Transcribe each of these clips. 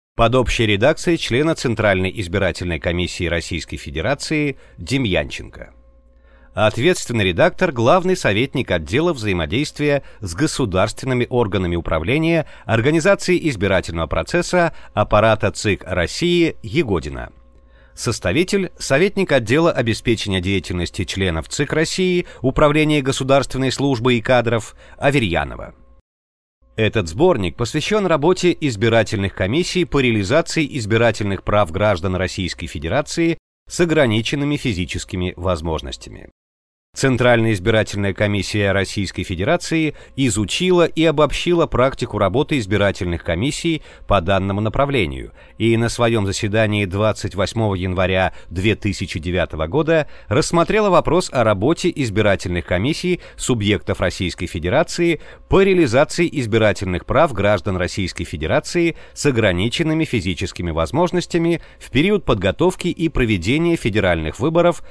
под общей редакцией члена Центральной избирательной комиссии Российской Федерации Демьянченко. Ответственный редактор – главный советник отдела взаимодействия с государственными органами управления организации избирательного процесса аппарата ЦИК России Ягодина. Составитель – советник отдела обеспечения деятельности членов ЦИК России Управления государственной службы и кадров Аверьянова. Этот сборник посвящен работе избирательных комиссий по реализации избирательных прав граждан Российской Федерации с ограниченными физическими возможностями. Центральная избирательная комиссия Российской Федерации изучила и обобщила практику работы избирательных комиссий по данному направлению и на своем заседании 28 января 2009 года рассмотрела вопрос о работе избирательных комиссий субъектов Российской Федерации по реализации избирательных прав граждан Российской Федерации с ограниченными физическими возможностями в период подготовки и проведения федеральных выборов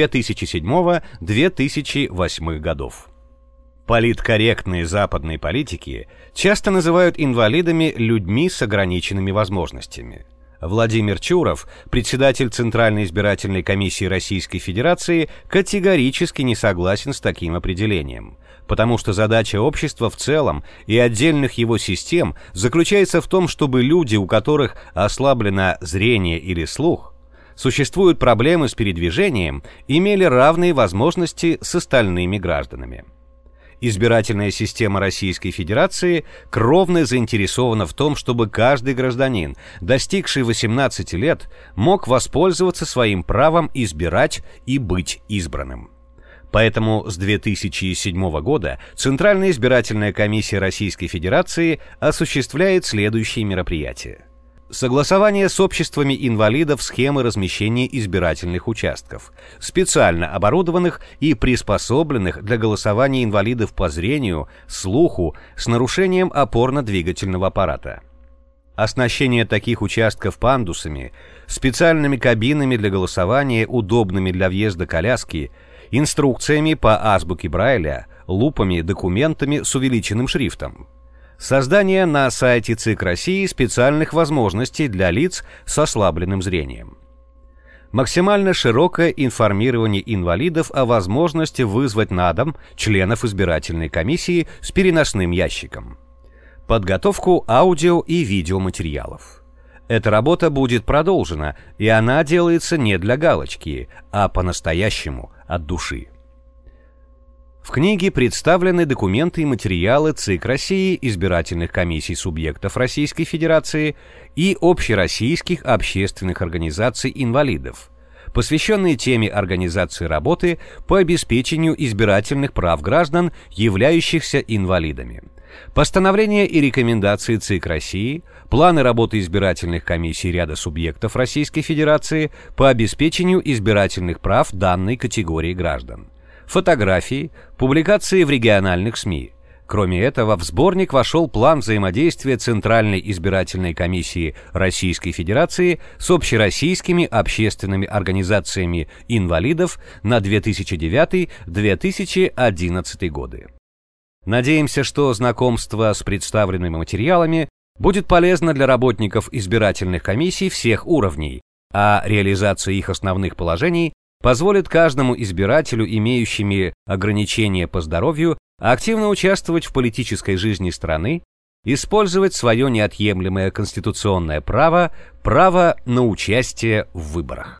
2007-2008 годов. Политкорректные западные политики часто называют инвалидами людьми с ограниченными возможностями. Владимир Чуров, председатель Центральной избирательной комиссии Российской Федерации, категорически не согласен с таким определением, потому что задача общества в целом и отдельных его систем заключается в том, чтобы люди, у которых ослаблено зрение или слух, существуют проблемы с передвижением, имели равные возможности с остальными гражданами. Избирательная система Российской Федерации кровно заинтересована в том, чтобы каждый гражданин, достигший 18 лет, мог воспользоваться своим правом избирать и быть избранным. Поэтому с 2007 года Центральная избирательная комиссия Российской Федерации осуществляет следующие мероприятия. Согласование с обществами инвалидов схемы размещения избирательных участков, специально оборудованных и приспособленных для голосования инвалидов по зрению, слуху с нарушением опорно-двигательного аппарата. Оснащение таких участков пандусами, специальными кабинами для голосования, удобными для въезда коляски, инструкциями по азбуке Брайля, лупами, документами с увеличенным шрифтом. Создание на сайте ЦИК России специальных возможностей для лиц с ослабленным зрением. Максимально широкое информирование инвалидов о возможности вызвать на дом членов избирательной комиссии с переносным ящиком. Подготовку аудио и видеоматериалов. Эта работа будет продолжена, и она делается не для галочки, а по-настоящему, от души. В книге представлены документы и материалы ЦИК России, избирательных комиссий субъектов Российской Федерации и общероссийских общественных организаций инвалидов, посвященные теме организации работы по обеспечению избирательных прав граждан, являющихся инвалидами. Постановления и рекомендации ЦИК России, планы работы избирательных комиссий ряда субъектов Российской Федерации по обеспечению избирательных прав данной категории граждан. Фотографии, публикации в региональных СМИ. Кроме этого, в сборник вошел план взаимодействия Центральной избирательной комиссии Российской Федерации с общероссийскими общественными организациями инвалидов на 2009-2011 годы. Надеемся, что знакомство с представленными материалами будет полезно для работников избирательных комиссий всех уровней, а реализация их основных положений позволит каждому избирателю, имеющему ограничения по здоровью, активно участвовать в политической жизни страны, использовать свое неотъемлемое конституционное право на участие в выборах.